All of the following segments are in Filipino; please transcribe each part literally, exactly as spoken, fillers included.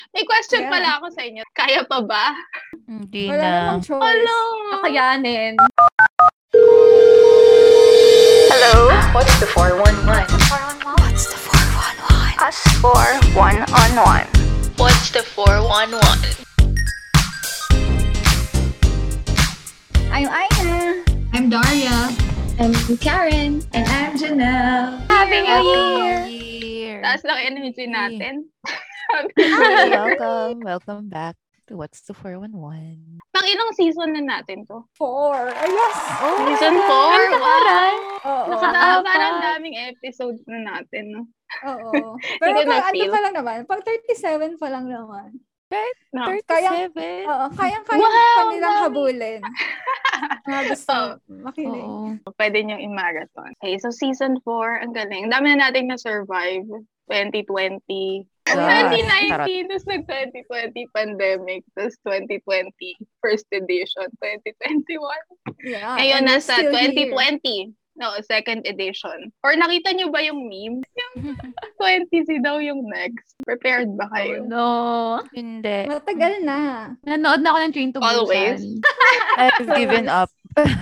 May question Yeah. pala ako sa inyo. Kaya pa ba? Hindi Wala na. namang choice. Hello! Kakayanin. Hello? What's the four one one? What's the four one one? Us for one on one. What's the four one one? I'm Aina. I'm Daria. I'm Karen. And I'm Janelle. Happy New Happy Year! New Year. Taas lang energy natin. Welcome. Welcome back to What's the four one one. Pang ilang season na natin to? Four. Ay, yes. Oh, Season four? Ang nakaray. Oo. Naka, parang daming episodes na natin, no? Oo. Pero Hindi ko pag ano na-feel. pa lang naman, pag thirty-seven pa lang naman. No. thirty-seven. Oo, kayang-kayang Wow, kanilang dami. habulin. Mga gusto Oo. makinig. Oo. Pwede niyong i-marathon. Okay, so season four, ang galing. Ang dami na natin na-survive. twenty twenty. Gosh, twenty sarap. nineteen, tapos nag-twenty twenty pandemic, tapos twenty twenty first edition, twenty twenty-one. Yeah. Ngayon and we're nasa still twenty here. twenty. No, second edition. Or nakita niyo ba yung meme? Yung twenty si daw yung next. Prepared ba kayo? No. Hindi. Matagal na. Nanood na ako ng Train to Busan. Always. I've given up.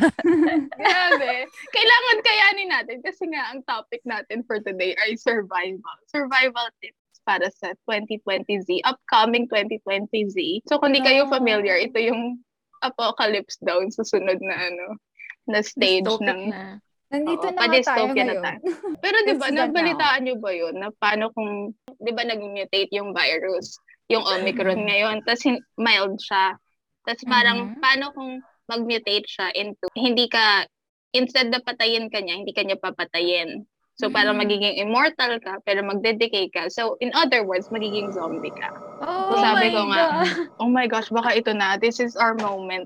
Grabe. Kailangan kayanin natin kasi nga ang topic natin for today ay survival. Survival tips para sa twenty twenty Z, upcoming twenty twenty Z. So kung di kayo Oh. familiar, ito yung apocalypse daw yung susunod na ano, na stage Dystopic ng na. Nandito Oo, na nga tayo pa-dystopia na ngayon. tayo. Pero di ba, This is the nabalitaan nyo ba yun na paano kung, di ba nag-mutate yung virus, yung Omicron ngayon, tapos hin- mild siya. Tapos parang, Mhm. paano kung mag-mutate siya into, hindi ka, instead na patayin ka niya, hindi ka niya papatayin. So parang Mhm. magiging immortal ka, pero magde-decay ka. So in other words, magiging zombie ka. Oh, So sabi my ko nga, God. oh my gosh, baka ito na, this is our moment.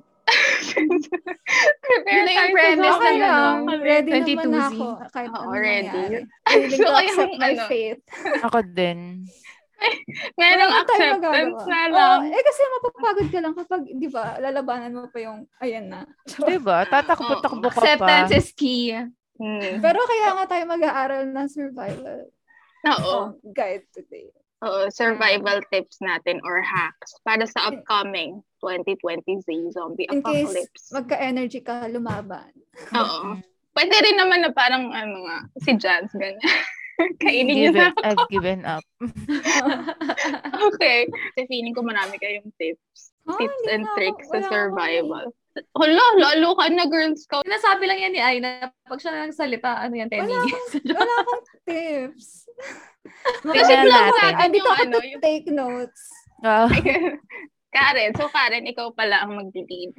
Prepare Yun na yung tayo sa premise Okay zombie ng ano, lang. Ready twenty naman na two Z. ako. Kahit Oo, ano ready. mangyari. Willing So, to kaya accept yung my ano, fate. Ako din. Merong Wala tayong acceptance magagawa. na Oo, lang. eh kasi mapapagod ka lang kapag, di ba, lalabanan mo pa yung, ayan na. Diba? Tatakbo-takbo ka pa. Acceptance is key. Hmm. Pero kaya nga tayo mag-aaral ng survival Oo. oh, guide today. Oo, survival tips natin or hacks para sa upcoming twenty twenty Z zombie In case apocalypse. magka-energy ka lumaban. Oo. Pwede rin naman na parang ano nga, si Jans, ganyan. Kainin niyo na Given, ako. I've given up. Okay. Kasi feeling ko marami kayong tips. Ah, tips hindi and na ako- tricks sa wala akong survival. Hala, lalo ka na Girl Scout. Sinasabi lang yan ni Aina. Pag siya na nagsalita, ano yan, ten Wala minutes. Wala akong tips. Kasi Tingnan lang natin. natin Andito yung ako ano, to yung take notes. Ah, Karen. So, Karen, ikaw pala ang mag-lead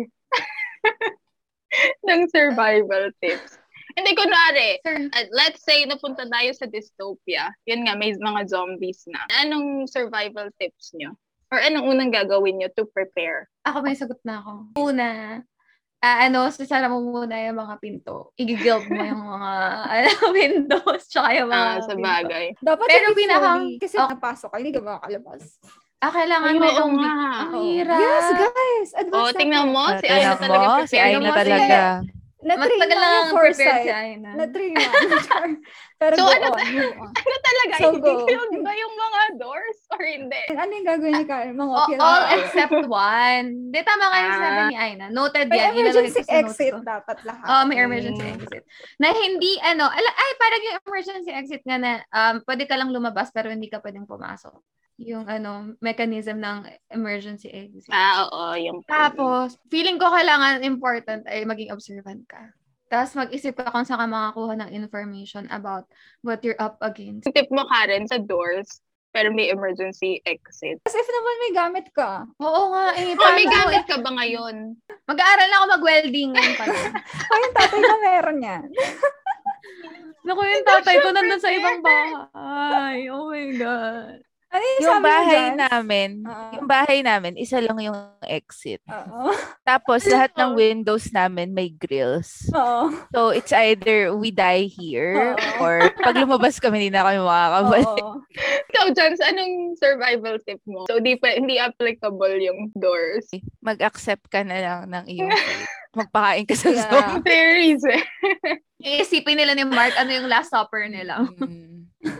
ng survival tips. Hindi, kunwari, Sir, uh, let's say, napunta tayo sa dystopia. Yun nga, may mga zombies na. Anong survival tips nyo? Or anong unang gagawin nyo to prepare? ako may sagot na ako. Una, ah, ano, sasara mo muna yung mga pinto. I-guild mo yung mga ano, windows, tsaka yung mga Ah, sa pinto. bagay. Dapat Pero yung pinaka- fully, kasi oh. napasok ka, hindi ka makakalabas. Ah, kailangan Ay, oo merong nga. Ang Oh. hirap. Yes, guys! Advance O, tingnan mo, si tingnan Aina talaga mo, si prepared. Aina mo, si- talaga. Na-train Matagal lang lang yung prepared si foresight. Aina. Na-train lang. Pero So, go ano on, move on. Ano talaga? So, Hindi go. killed ba yung mga doors? Or hindi? Ano yung gagawin ni Karen? Mga Oh, okay all lang. except one. Di, tama nga yung Ah. sinabi ni Aina. Noted May yan. Ilalagay emergency ko sa notes exit ko. dapat lahat. Oh, may emergency Mm. exit. Na hindi, ano, ala, ay, parang yung emergency exit nga na, um, pwede ka lang lumabas pero hindi ka pwedeng pumasok. Yung, ano, mechanism ng emergency exit. Ah, oo. Yung Tapos, feeling ko kailangan important ay maging observant ka. Tapos mag-isip ka kung saan ka makakuha ng information about what you're up against. tip mo, Karen, sa doors, pero may emergency exit. Kasi if naman may gamit ka. Oo nga, eh. Oh, may paano- gamit ka ba ngayon? Mag-aaral na ako mag-welding ngayon pala. Ay, yung tatay na meron yan. Naku, yung tatay ko nandun sa ibang bahay. Oh my God. Ano yung, Yung sabi mo bahay dyan? namin, Oo. yung bahay namin, isa lang yung exit. Oo. Tapos lahat ng Oo. windows namin may grills. Oo. So it's either we die here Oo. or pag lumabas kami hindi na kami makakabalik. Oo. Ikaw, Jans, anong survival tip mo? So, di pa, hindi applicable yung doors. Mag-accept ka na lang ng iyong fate. Magpakain ka sa Yeah. zombie. Theories eh. Iisipin nila ni Mark ano yung last supper nila. Mm.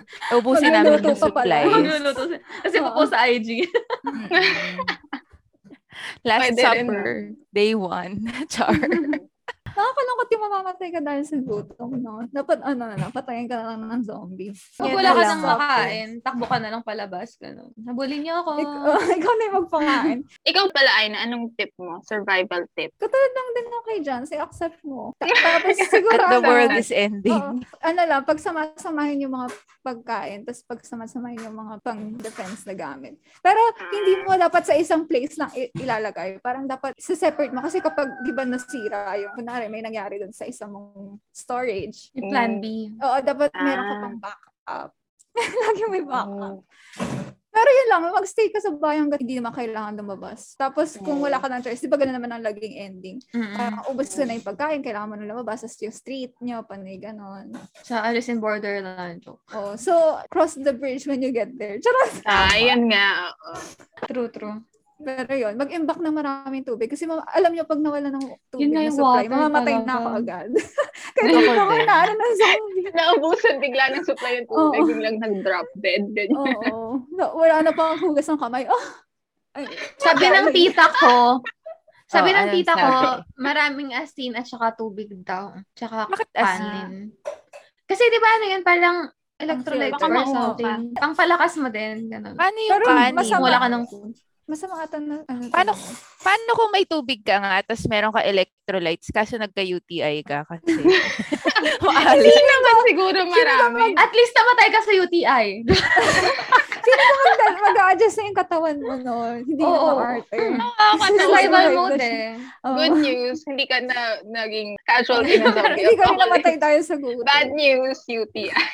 Ubusin namin Magluluto yung pa pala. supplies. Magluluto siya. Kasi po po sa I G. Mm-mm. Last Pwede rin, supper, day one. Char. Nakakalungkot yung mamamatay ka dahil sa gutom, no? Dapat ano na lang, patayin ka na lang ng zombie. Pag Yan wala na ka lang. nang makain, takbo ka na lang palabas. Ganun. Habulin niyo ako. Ik- oh, ikaw na yung magpakain. Ikaw pala, Aina, anong tip mo? Survival tip. Katulad lang din ako kay John, say accept mo. Ta- Tapos siguro, That the ano, world is ending. oo, ano lang, pag sama-samahin yung mga pagkain, tapos pag sama-samahin yung mga pang-defense na gamit. Pero hindi mo dapat sa isang place lang i- ilalagay. Parang dapat sa-separate mo. Kasi kapag, di ba, nasira yung, kunwari, may nangyari dun sa isang mong storage. Yung plan B. Oo, dapat meron ka Ah. pang backup. Lagi may backup. Mm. Pero yun lang, mag-stay ka sa bahay hanggang hindi naman kailangan lumabas. Tapos, kung wala ka ng choice, di ba ganun naman ang laging ending? Mm-mm. Parang ubos ka na yung pagkain, kailangan mo na lumabas. Tapos yung street nyo, panay ganon. Sa Alice in Borderland. Oh, so, cross the bridge when you get there. Charot! Ah, yun nga. oo. True, true. Pero yun, mag-imbak ng maraming tubig. Kasi ma- alam nyo, pag nawala ng tubig Yun na na yung supply, water mamamatay na talaga. ako agad. Kaya hindi Ako ko ako din. inaano ng zombie. Naubusan bigla ng supply ng tubig, Oo. biglang nag-drop dead. Ganyan. Oo. Na, wala na pang hugas ng kamay. Oh! Ay, Sabi ng tita ko, sabi Oh, ng anong tita ko, sabi? maraming asin at saka tubig daw. Tsaka Bakit asin? kanin. Kasi di ba ano yun, parang electrolytes Baka or mauhaw ka. something. Pangpalakas mo din. Ganun. Paano yung Pero kanin? masama. Wala ka ng food. masama ata na, ano, Paano, talaga. paano kung may tubig ka nga, tapos meron ka electrolytes, kaso nagka-U T I ka kasi. Maalis. Hindi naman siguro marami. At least namatay ka sa U T I. Mag- mag-a-adjust na yung katawan mo, no? Hindi Oo. na ma-arte. Nakakatawa. Survival Survival mode siya. eh. Oo. Good news, hindi ka na naging casualty ng zombie Hindi kami apocalypse. namatay tayo sa gutom. Bad news, U T I.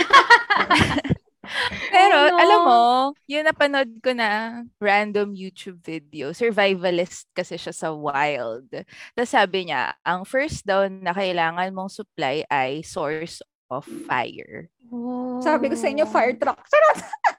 Pero, Oh, no. alam mo, yun napanood ko na random YouTube video. Survivalist kasi siya sa wild. Tapos sabi niya, ang first daw na kailangan mong supply ay source of fire. Sabi ko sa inyo, fire truck. Charot!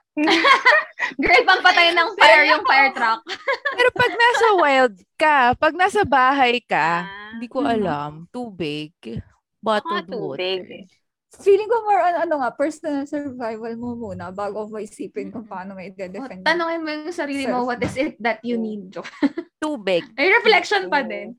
Girl, pampatay ng fire yung fire truck. Pero pag nasa wild ka, pag nasa bahay ka, Ah. hindi ko alam, tubig, bottled Baka tubig. water. Feeling ko more on, ano nga, personal survival mo muna bago mo isipin kung paano mo i-defend. Tanungin mo yung sarili mo, what is it that you need? Joke. Tubig. May reflection pa din.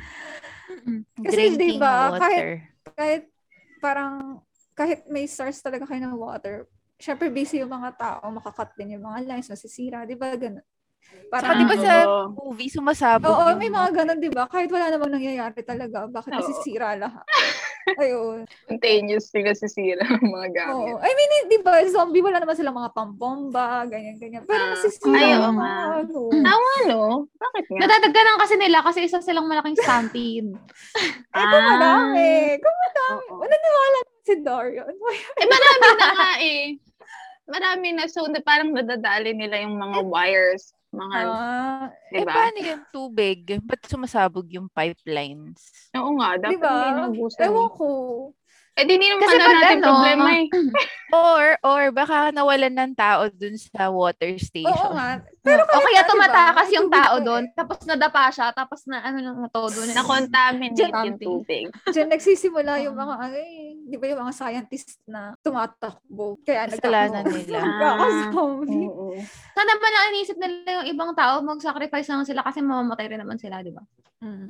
Kasi, Drinking diba, water. Kahit parang, kahit may source talaga kayo ng water, syempre busy yung mga tao, makakat din yung mga lines, masisira, di ba? Ganun. Saka Parang, di ba sa Oo. movie, sumasabog oo, yung may mga ganun, di ba? Kahit wala namang nangyayari talaga, bakit Oo. nasisira lahat? Ayun. Spontaneous sila sisira ang mga gamit. Oo. I mean, di ba, zombie, wala naman silang mga pambomba, ganyan-ganyan. Pero Ah, nasisira ay, yung oo mga, nga. ano. Tama, no? Bakit nga? Nadadagdagan kasi nila kasi isa silang malaking stampede. Eh, kung marami. Kung marami. Oo. Naniniwala naman si Darion. Eh, marami na nga eh. Marami na. So, na, parang nadadali nila yung mga wires. Mga, Ah, Eh, diba? paano yung tubig? Ba't sumasabog yung pipelines? Oo nga, dapat di ba? hindi naubusan. Ewan eh. ko. Eh, di naman Kasi pala pag natin ano, problema eh. Or, or baka nawalan ng tao dun sa water station. Oo nga. Pero O kaya na, tumatakas diba? yung May tao tubig doon, pa eh. tapos nadapa siya, tapos na ano na todo na. Na-contaminate yung Something. tubig. Diyan nagsisimula yung mga, ay, di ba yung mga scientist na tumatakbo. Kaya Kasalanan nagtakbo. nila. Nagkakazombie. Oo. Sana ba lang inisip nila yung ibang tao, mag-sacrifice lang sila kasi mamamatay rin naman sila, di ba? Mm.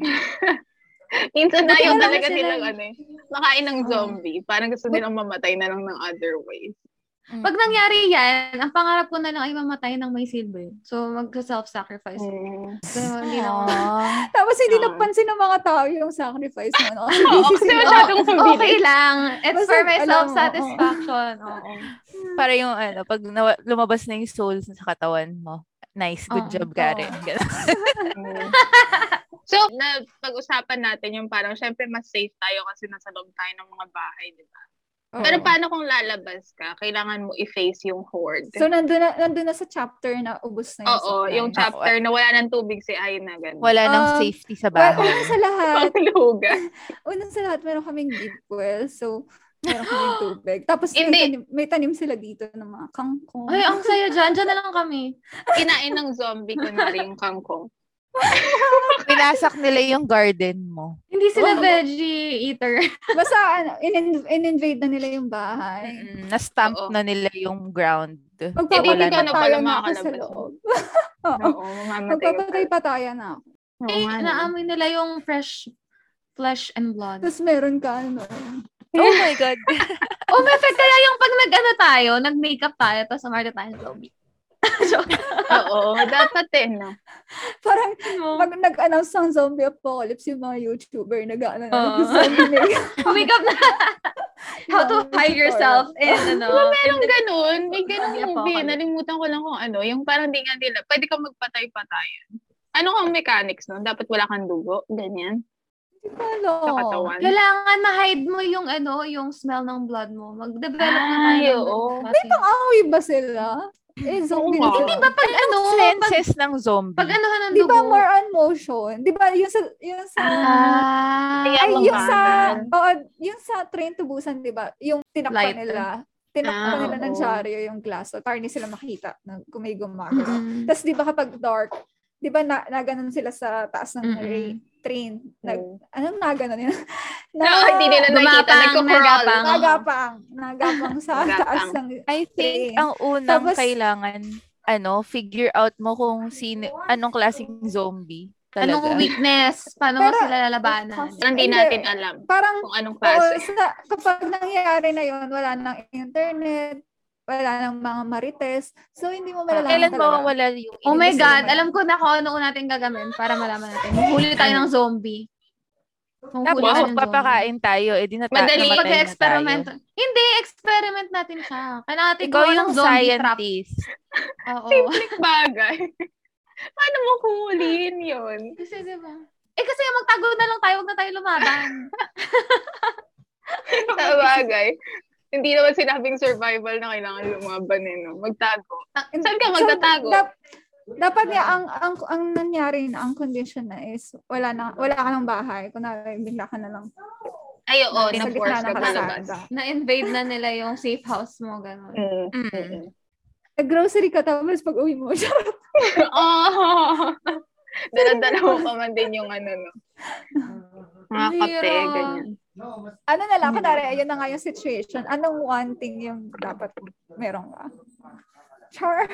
Minsan na Buti yung na lang talaga sila nilang eh. ano eh. Makain ng Oo. zombie. Parang gusto nilang mamatay na lang ng other ways. Pag nangyari yan, ang pangarap ko na lang ay mamatay ng may silver. So, mag-self-sacrifice. Mm. So, hindi na ako. Aww. Tapos hindi Oo. napansin ng mga tao yung sacrifice mo. No? Kasi Oo, busy kasi sila. masyadong Okay mabilis. lang. It's Basta for my alam mo, self-satisfaction. Oo. Para yung ano, pag nawa- lumabas na yung soul sa katawan mo. Nice, good Oo. job, Karen. Oo. Ganun. Mm. So, na pag-usapan natin yung parang, syempre, mas safe tayo kasi nasa loob tayo ng mga bahay, di ba? Oo. Pero paano kung lalabas ka? Kailangan mo i-face yung horde. So, nandun na, nandun na sa chapter na ubos na yung Oo, supply. yung chapter na wala ng tubig si Aina, ganun. Wala nang Um, safety sa Well, bahay. unang sa lahat, Panglugan. unang sa lahat, meron kaming deep well. So, meron kaming tubig. Tapos, may Hindi. tanim, may tanim sila dito ng mga kangkong. Ay, ang saya dyan. Dyan na lang kami. Kinain ng zombie, kunwari yung kangkong. Pinasak nila yung garden mo. Hindi sila veggie eater. Basta ano, in- in-invade na nila yung bahay. Mm, na-stamp Oo. na nila yung ground. Hindi Magpapatay ka na pala patayan na ako sa makakalabas. loob. Oo. Oo, mamamatay ka Magpapatay pala. patayan na ako. Oo Eh, nga, no? naamoy nila yung fresh flesh and blood. Tapos meron ka, ano, Oh my God. Oh, may effect kaya yung pag nag-ano tayo, nag-makeup tayo, tapos umarte tayo ng zombie. Oo, dapat eh, no? parang Ano? pag nag-announce ng zombie apocalypse, yung mga YouTuber, nag-ano na, Oo. zombie makeup. Makeup na. How to hide yourself in, ano, Meron in the- ganun. May ganun Zombie movie. apocalypse. Nalimutan ko lang kung ano. Yung parang di nga nila. Pwede kang magpatay-patayan. Ano kang mechanics, no? Dapat wala kang dugo. Ganyan. Hindi ko alam. Sa katawan. Kailangan ma-hide mo yung, ano, yung smell ng blood mo. Mag-develop na tayo. Ay, ng oo. klase. Pang-awi ba sila? Eh, zombie Oo nga. na Hindi ba pag ano, pag, Senses ng zombie. pag ano ng Di dugo? ba more on motion? Di ba yung sa, yung sa, Ah, Kaya ay, yung sa, mabagal. oo, yung sa Train to Busan, di ba? Yung tinakpan Lighter. nila, tinakpan Ah, nila ng oo. dyaryo yung glass. So, para hindi sila makita na kung may gumagalaw. Mm-mm. Tapos, di ba kapag dark, di ba na, na ganun sila sa taas ng Mm-mm. ra- train? Nag, Oo. anong na ganun yun? No, hindi nila nakita. Gumapang, Nagko-crawl. nagapang. Nagapang. Nagapang sa Nagapang. taas ng I think train. ang unang Tapos- kailangan, ano, figure out mo kung sino, anong klaseng zombie talaga. Anong weakness? Paano mo Pero- sila lalabanan? Parang hindi Hindi. natin alam Parang, kung anong oo, klase. sa, kapag nangyayari na yun, wala nang internet, wala nang mga marites, so hindi mo malalaman Kailan talaga. mawawala yung Oh my inis? God, alam ko na kung ano natin gagawin para malaman natin. Mahuli tayo ng zombie. Mahuli Tapos tayo ng zombie. magpapakain tayo, eh di nata- Madali. namatay na Pag-experiment. tayo. Hindi, experiment natin siya. Kailangan natin Ikaw gawa yung ng zombie trap. scientist. Oo. Simpleng bagay. Paano mo kuhulihin yun? Kasi diba? Eh kasi magtago na lang tayo, huwag na tayo lumaban. Sa bagay. Hindi naman sinabing survival na kailangan lumaban eh, no? Magtago. Saan ka magtatago? So, dap- dapat nga, ang, ang, ang nangyari na, ang condition na is, wala na, wala ka ng bahay, kunwari, bigla ka na lang. Ay, oo, sa na-force gitna ka ng palabas. kalsada. Na-invade na nila yung safe house mo, gano'n. Mm. Mm. Mm. Nag-grocery ka, tapos pag uwi mo, Oh! Dala-dala mo pa man din yung ano, no? Mga kape, Hirap. ganyan. ano na lang, kunwari, ayun na nga yung situation, anong one thing yung dapat meron ka? Char.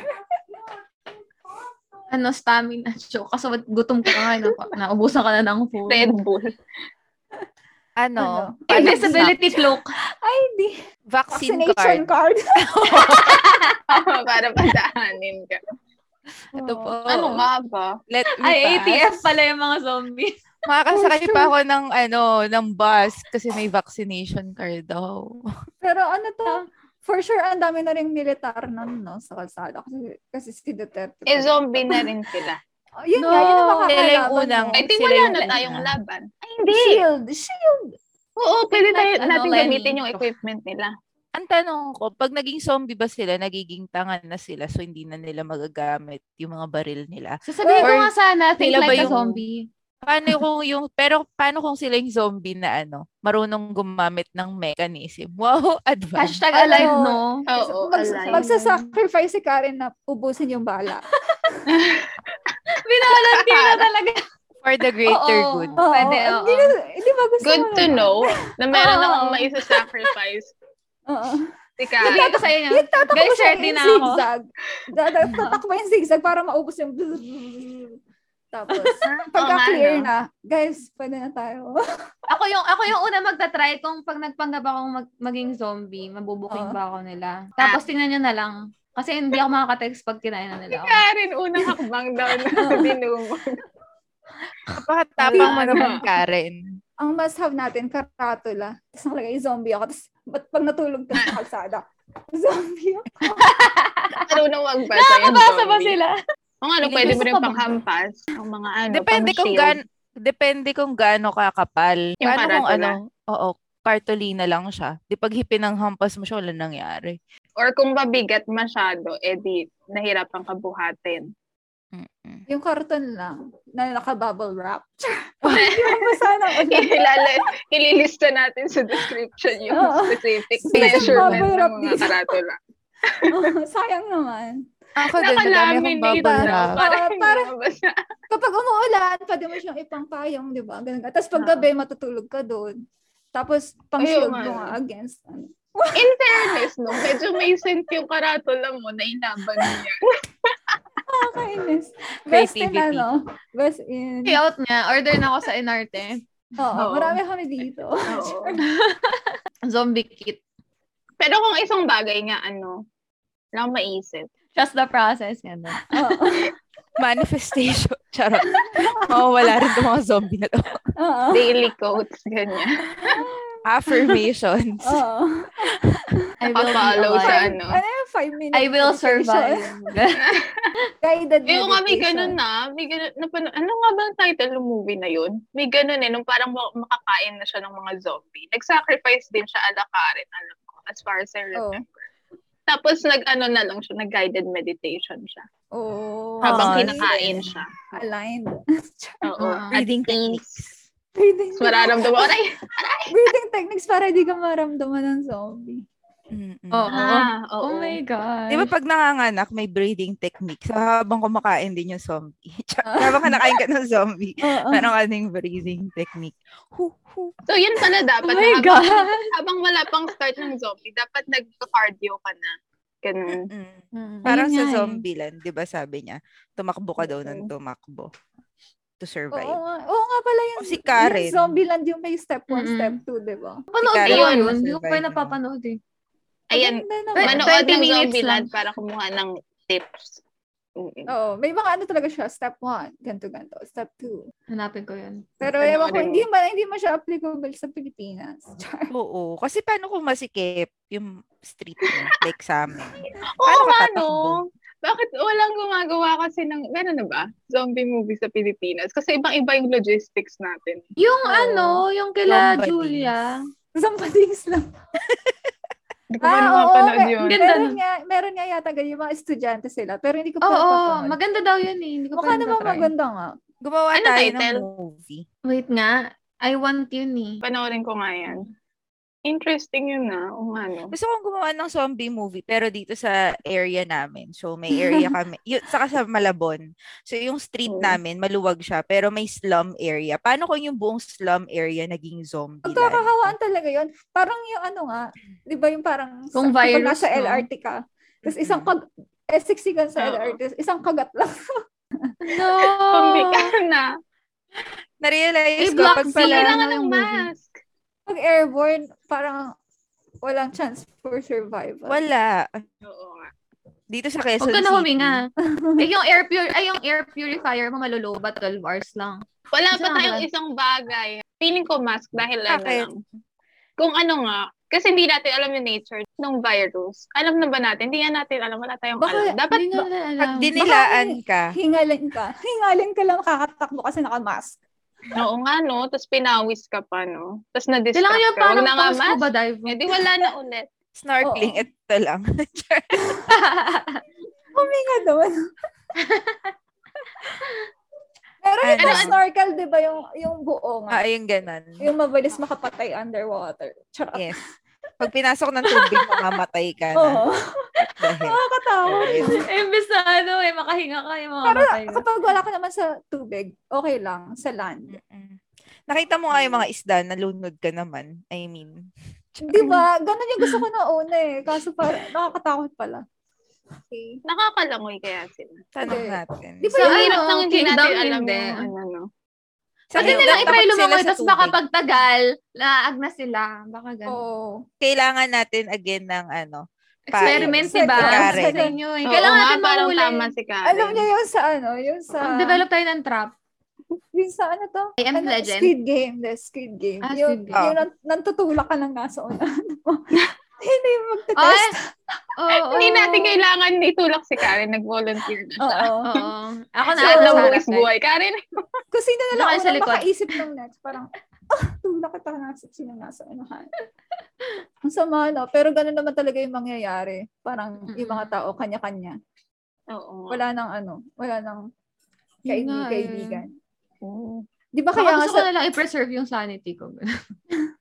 Ano, stamina show. Kaso gutom ka nga, no? Naubusan ka na ng food. Red Bull. Ano? Ano? paano Invisibility cloak. Ay, di. sa- Vaccine Vaccination card. card. Para padaanin ka. Ito po. Ano nga ba? Let me Ay, A T F pass. pala yung mga zombie. Makakasakay For pa sure. ako ng, ano, ng bus kasi may vaccination card daw. Pero ano to, for sure, ang dami na rin militar nun, no, sa kalsada. Kasi, kasi si Duterte. Eh, zombie na rin sila. Oh, yun No, nga, yun ang sila yung makakalaban unang- mo. Ay, di Sila wala yung na una. tayong laban. Ay, hindi. Shield, shield. Oo, pwede tayo, Like, ano, natin Lenny. gamitin yung equipment nila. Ang tanong ko, pag naging zombie ba sila, nagiging tangan na sila so hindi na nila magagamit yung mga baril nila? Sasabihin ko Or nga sana, think sila ba like a yung- zombie. Paano kung yung, pero paano kung sila yung zombie na ano, marunong gumamit ng mechanism? Wow, advance. Hashtag Ano? alive, no? Oo, Mag, alive. magsasacrifice si Karen na ubusin yung bala. Binavolunteer na talaga. For the greater Oo. good. Oo, Pwede, oo. Hindi, na- hindi ba gusto Good mo to naman? know na meron Oo. akong maisa-sacrifice. Oo. Si Sabi Karen. ko sa inyo, Yung tatakbo guys, siya ready in na ako. zigzag. Da- da- Tatakbo yung zigzag para maubos yung tapos, pagka-clear nga, no? na, guys, pwede na tayo. Ako yung ako yung una magta-try kung pag nagpanggap akong mag, maging zombie, mabubuking Oo. ba ako nila. Tapos tingnan nyo na lang. Kasi hindi ako makaka-text pag kinain na nila ako. Karen, unang hakbang daw na dinumog. Kapakatapang mo Wala naman, na. Karen. Ang must-have natin, karatula. Tapos nakalagay, zombie ako. Tapos, ba't pag natulog ka sa kalsada? Zombie ako. Marunong magbasa yung Nakakabasa ba zombie. sila? O ano, Feeling pwede ko mo rin sa panghampas. Ang mga ano, Depende kung pang-shield. gan depende kung gaano kakapal. Yung Paano kung karatula? ano, oo, cartolina lang siya. Di pag hipinanghampas mo siya, wala nangyari. Or kung mabigat masyado, edi nahirapan ka buhatin. Mm-mm. Yung karton lang, na naka-bubble wrap. Hindi mo sana Ilala, ililista natin sa description yung Oo. specific Specific measurement bubble ng wrap mga dito. karatula. Sayang naman. Ako din, madami akong Nakalaminate bubble na. wrap. Para Oo, hindi para- mabasa. Kapag umuulan, pwede mo siyang ipangpayong, di ba? Ganun ka. Tapos pag gabi, matutulog ka doon. Tapos, pang-shield Ayun, mo nga. nga against, ano. In fairness, no, medyo may scent yung karatula mo na inaban niya. Nakakainis. Best in, Creativity. ano, best in, Payout nga. Order na ako sa Inarte. oo, Oo. marami kami dito. Oo. Zombie kit. Pero kung isang bagay nga, ano, lang maisip. Trust the process. Ganda. Oo. Manifestation. Charot. Mawawala rin itong mga zombie na to. Oo. Daily quotes, ganyan. Affirmations. Oo. I will be Papalo sa alive. ano. Ano yung five minutes I will meditation? survive. Guided Yung nga may meditation. ganun na, may ganun, napano, ano nga ba ang title ng movie na yun? May ganun eh, nung parang ma- makakain na siya ng mga zombie. Nag-sacrifice din siya ala Karen, alam ko, as far as I Oh. remember. Tapos nag-ano na lang siya, nag-guided meditation siya. Oo. Habang Ah, kinakain siya. Aligned. Oo. Ah, At breathing peace. techniques. breathing, Mas mararamdaman ko, ay, breathing techniques para di ka maramdaman ng zombie. Mm-mm. Oo. ah, oo. Oh my God. Di ba pag nanganganak, may breathing technique. So, habang kumakain din yung zombie. habang kinakain ka ng zombie, Oo. meron ka ding breathing technique. Hu, hu. So, yun pala dapat. Oh na my habang, God. habang wala pang start ng zombie, dapat nag-cardio ka na. Ganun. Mm. Mm. Parang Ayun sa nga eh. Zombieland, di ba sabi niya, tumakbo ka daw ng tumakbo to Oo survive. nga. Oo nga pala yung, O si Karen. yung Zombieland yung may step one, Mm-mm. step two, di ba? Panood Karen ko Ayun, yun. Hindi ko pa survive yun napapanood eh. Ayan, Maganda naman. Wait, manood twenty ng minutes Zombieland lang. para kumuha ng tips. Mm. Oo, may mga ano talaga siya, step one, ganto ganto, step two. Hanapin ko yun. Pero Panoorin ewan ko, mo. hindi man, hindi man siya applicable sa Pilipinas. Char. Oo. Kasi paano kung masikip yung street mo, like sa amin? Oo Paano ka nga, tatakbo? no? Bakit walang gumagawa kasi ng, meron na ba? Zombie movie sa Pilipinas? Kasi ibang-iba yung logistics natin. Yung Oo. ano, yung kila Zombadings. Julia. Somebody's lang. Hindi ko pa Ah, oo, napapanood me- yun. Ganda meron no? nga, meron nga yata ganyan, yung mga estudyante sila, pero hindi ko pa Oo, napapanood. maganda daw yun eh. Hindi ko pa Mukha rin naman na-try. maganda nga. Gumawa Ano tayo title? ng movie. Wait nga. I want yun eh. Panoorin ko nga yan. Interesting yun na. O nga, no? Gusto kong gumawa ng zombie movie, pero dito sa area namin. So, may area kami. Yun, saka sa Malabon. So, yung street Oo. namin, maluwag siya, pero may slum area. Paano kung yung buong slum area naging zombie land? Pagkakahawaan talaga yun. Parang yung ano nga, di ba yung parang Kung sa, virus, kapag nasa no? L R T ka, tapos isang kag, eh, siksikan sa Oo. L R T, isang kagat lang. No! Zombie ka na. Na-realize Eh, ko, Black pag Sea pala, lang. Kailangan ano ng yung movie? mask. Pag airborne, parang walang chance for survival. wala. Oo nga. Dito sa Quezon Huwag ka na City. huminga. eh, yung air pur- ay, yung air purifier mo malulubat twelve hours lang. Wala Isa pa lang tayong ba? isang bagay. Feeling ko mask dahil ano Bakit? lang. Kung ano nga, kasi hindi natin alam yung nature ng virus. Alam na ba natin? Hindi nga natin alam. Wala tayong Baka- alam. Dapat, Hindi nga na alam. Pag dinilaan ka, Hingalin ka. Hingalin ka lang makakatakbo kasi naka-mask. oo nga, no? Tapos pinawis ka pa, no? Tapos na-distract Kailangan yung ka. Huwag parang na nga pang mask. scuba dive. Eh, di wala na ulit. snorkeling, Oo. ito lang. Huminga doon. Pero yung Ano? snorkel, di ba, yung, yung buo nga. ah, yung ganon. Yung mabilis makapatay underwater. Charot. Yes. Pag pinasok ng tubig, mamamatay ka na. Oo. Dahil. Nakakatakot. Imbis na ano eh, makahinga ka yung mga Pero matay. kapag wala ka naman sa tubig, okay lang. Sa land. Mm-mm. Nakita mo nga yung mga isda, nalunod ka naman. I mean. Di ba? Ganun yung gusto ko na una eh. Kaso parang nakakatakot pala. Okay. Nakakalangoy kaya sila. Tanong Hindi. natin. Di ba So, yung ang hirap ano, nang hindi natin kingdom alam hindi. yung ano, no? Sa Pwede kingdom, nilang takot i-try sila lumangoy, sa tapos baka tubig. pagtagal, laag na sila. Baka ganun. Oo. Kailangan natin again ng ano, Experiment, Pain. diba? Si Karen. Sa inyo eh. Oo Kailangan nga, natin parang mahuli. tama si Karen. Alam niyo yung sa ano, yung sa... Mag-develop tayo ng trap. Yung sa ano to? I am ano, Legend? Squid Game. The Squid Game. Ah, yung, Squid Game. yung nan- nantutulak ka ng nasa unahan mo. Hindi mo Oh, magte-test. Oo. Hindi natin kailangan itulak si Karen. Nag-volunteer na siya. Oo. Oo. Ako na. Sa ako loob sa ng harap, buhay. Karen, Kung sino na lang Naka sa unang likod. makaisip ng next, parang, ah, tulak kita nasa, sino nasa unahan. Ang sama, no? Pero ganun naman talaga yung mangyayari. Parang yung mga tao, kanya-kanya. oo nga. Wala nang ano, wala nang Yun nga eh. kaibigan. Oo. Di ba Baka kaya nga gusto ko sa... na lang i-preserve yung sanity ko.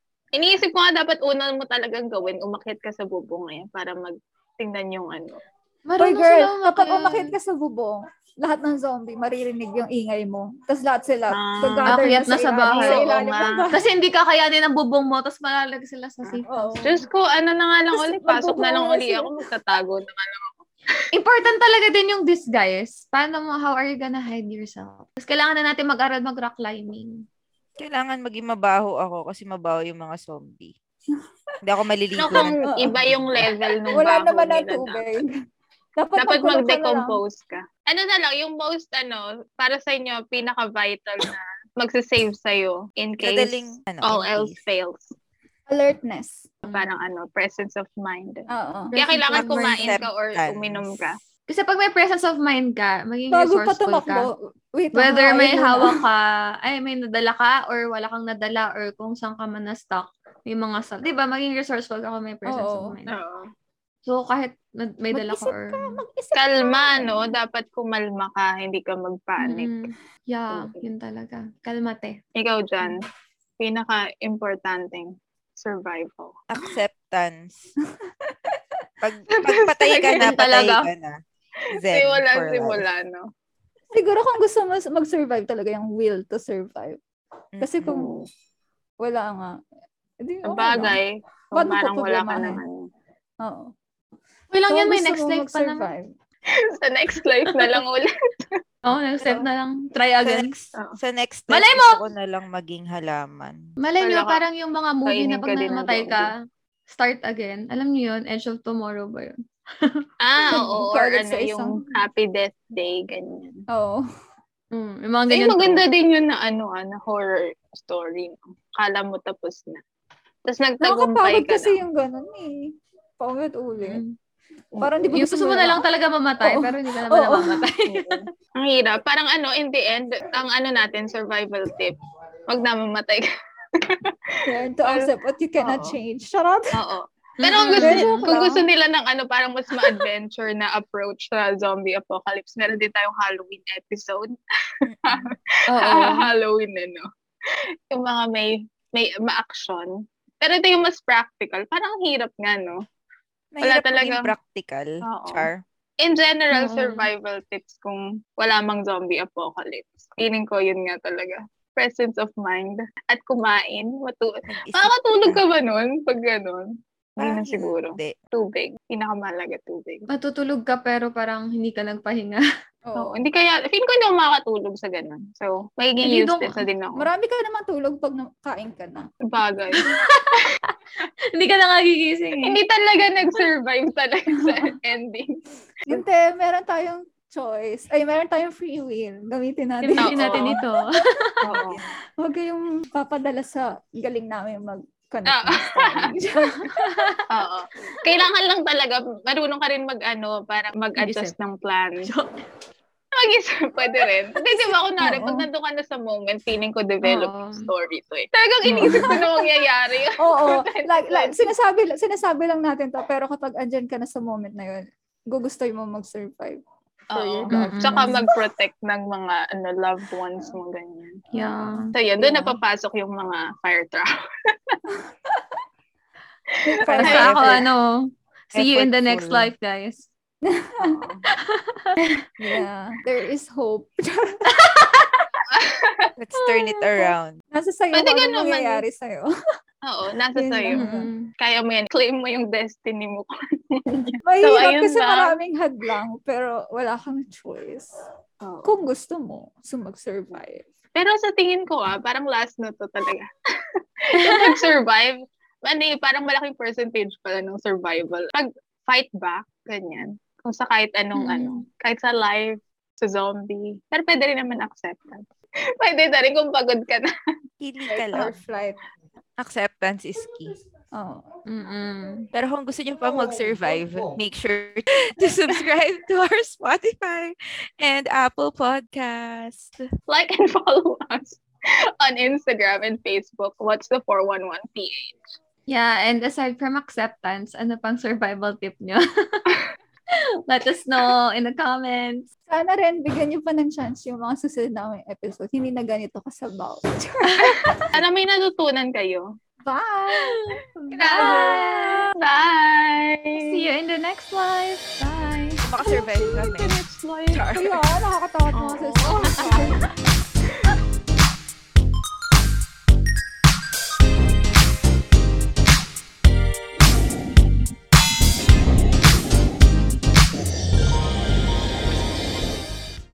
Iniisip ko nga dapat una mo talagang gawin, umakyat ka sa bubong ngayon para magtingnan yung ano, Hoy Marunong girl, sila kapag umakyat. umakit ka sa bubong, lahat ng zombie, maririnig yung ingay mo. Tapos lahat sila, Ah, gagather akyat na sa ilalim- bahay. Sa Oo ilalim nga. ng bahay. Kasi hindi kakayanin ang bubong mo, tapos malalag sila sa safe Oo. house. Diyos ko, ano na nga lang Tapos ulit. Pasok na lang magbubuo uli sila. ako. Magtatago na nga lang ako. Important talaga din yung disguise. Paano mo, how are you gonna hide yourself? Tapos kailangan na natin mag-aral mag-rock climbing. Kailangan maging mabaho ako kasi mabaho yung mga zombie. Hindi ako maliligo. Ano kung ng- Oo. iba yung level ng Wala baho naman ng nila tubig. dapat? Dapat, Dapat magkulong ka na lang. mag-decompose ka. Ano na lang, yung most, ano, para sa inyo, pinaka-vital na magsisave sa'yo in case Madaling, ano, all in else case. fails. Alertness. Parang ano, presence of mind. Oo. Kaya kailangan of kumain ka or acceptance. uminom ka. Kasi pag may presence of mind ka, magiging Bago pa resourceful ka. tumakbo. Wait, Whether may nakakain muna. hawak ka, ay may nadala ka, or wala kang nadala, or kung saan ka man na-stuck, may mga stuff. Diba, maging resourceful ka kung may presence Oo. of mind. Oo. So, kahit na- may dala ka Mag-isip or... ka, mag-isip Kalma, no? Dapat kumalma ka, hindi ka magpanic. Mm-mm. Yeah, Oo. yun talaga. Kalmate. Ikaw dyan, pinaka-importanting survival. Acceptance. Pag, pag patay ka na, Yun patay talaga. ka na. Zen Simula, for simula, life. no? Siguro kung gusto mo mag-survive talaga yung will to survive. Kasi kung wala nga, edi Sa okay lang. bagay, kung Ba't mo parang wala ka poproblemahin? naman. Oo. Wait lang So, yan, may gusto next mo life pa naman. mag-survive. Sa next life na lang ulit. Oo, oh, next life na lang. Try Sa again. next, Oo. sa next step, Malay gusto ko na lang maging halaman. Malay nyo, Wala ka- parang yung mga movie na kainin pag ka din ng namatay zombie. ka, start again. Alam niyo yun, Edge of Tomorrow ba yun? Ah, oo. Or Kaagad ano, sa yung isang- happy death day, ganyan. Oo. Mm, yung mga Ay, ganyan maganda to. din yun na ano, ah, na horror story. No? Kala mo tapos na. Tapos nagtagumpay Nakakapagod ka kasi na. yung ganun eh. Paulit-ulit. Mm. Parang di ba Yung gusto gusto mo mo na lang lang- talaga mamatay, Oo. pero hindi ka naman Oo. namamatay. Oo. Ang hirap. Parang ano, in the end, ang ano natin, survival tip, wag na mamatay ka. Learn to accept what you cannot Oo. change. Charot. Oo. Pero kung gusto, Medyo kung lang. gusto nila ng ano, parang mas ma-adventure na approach sa zombie apocalypse, meron din tayong Halloween episode. Oo. Halloween, ano. Yung mga may, may ma-action. Pero ito yung mas practical. Parang ang hirap nga, no? Mahirap talagang- maging practical, Oo. Char. In general, Oo. survival tips kung wala mang zombie apocalypse. Feeling ko yun nga talaga. Presence of mind. At kumain. Matu- Mag-isip Makakatulog ka. ka ba nun? Pag ganun? Hindi Parang na siguro. hindi. Tubig. Pinakamalaga tubig. Matutulog ka pero parang hindi ka nagpahinga. Oo. Oo. Hindi kaya, feeling ko hindi ako makakatulog sa ganun. So, magiging Hindi useless daw- na din ako. Marami ka naman tulog pag kain ka na. Bagay. Hindi ka na nga gigising. eh. Hindi talaga nag-survive talaga sa ending. Hindi, meron tayong choice. Ay, meron tayong free will. Gamitin natin. Oo. Gamitin natin ito. Oo. Huwag kayong papadala sa galing namin mag-connect Oo. ng story. Oo. Kailangan lang talaga, marunong ka rin mag-ano, para mag-adjust Mag-isip. ng plan. Mag-isip, pwede rin. Kasi di ba, kunwari, Oo. pag nandun ka na sa moment, feeling ko develop Oo. yung story to eh. Talagang iniisip ko na mangyayari. Oo. Like, like, sinasabi, sinasabi lang natin to, pero kapag andyan ka na sa moment na yun, gugustoy mo mag-survive. For Oo. your loved Mm-mm. Tsaka ones. mag-protect ng mga ano loved ones mo, ganyan. Yeah. So yun, doon Yeah. napapasok yung mga fire trap. Para Basta sa ako, effort. ano, see you in the next Effortful. life, guys. Yeah, there is hope. Let's turn it around. Nasa sayo Pwede kung ka ano naman. mangyayari sa'yo. Oo, nasa Yun sa'yo. lang. Mm-mm. Kaya mo yan. Claim mo yung destiny mo. Mahirap ayun kasi lang. maraming hadlang, pero wala kang choice. Oo. Kung gusto mo, so mag-survive. Pero sa tingin ko ah, parang last na to talaga. Yung mag-survive, ano eh, parang malaking percentage pala ng survival. Pag fight back, ganyan. Kung sa kahit anong Mm. ano, kahit sa life, sa zombie. Pero pwede rin naman acceptance. Pwede na rin kung pagod ka na. Pili ka Fight or lang. flight. Acceptance is key. Oh. Mm-mm. Pero kung gusto niyo pa mag-survive, make sure to subscribe to our Spotify and Apple Podcast. Like and follow us on Instagram and Facebook. What's the four one one P H? Yeah, and aside from acceptance, ano pang survival tip nyo? Let us know in the comments. Sana rin, bigyan niyo pa ng chance yung mga susunod namin episode. Hindi na ganito kasabaw. Ano, may natutunan kayo? Bye! Bye! Bye! See you in the next life. Bye! makasurvive kami. It's like, Char. Kaya, nakakatawa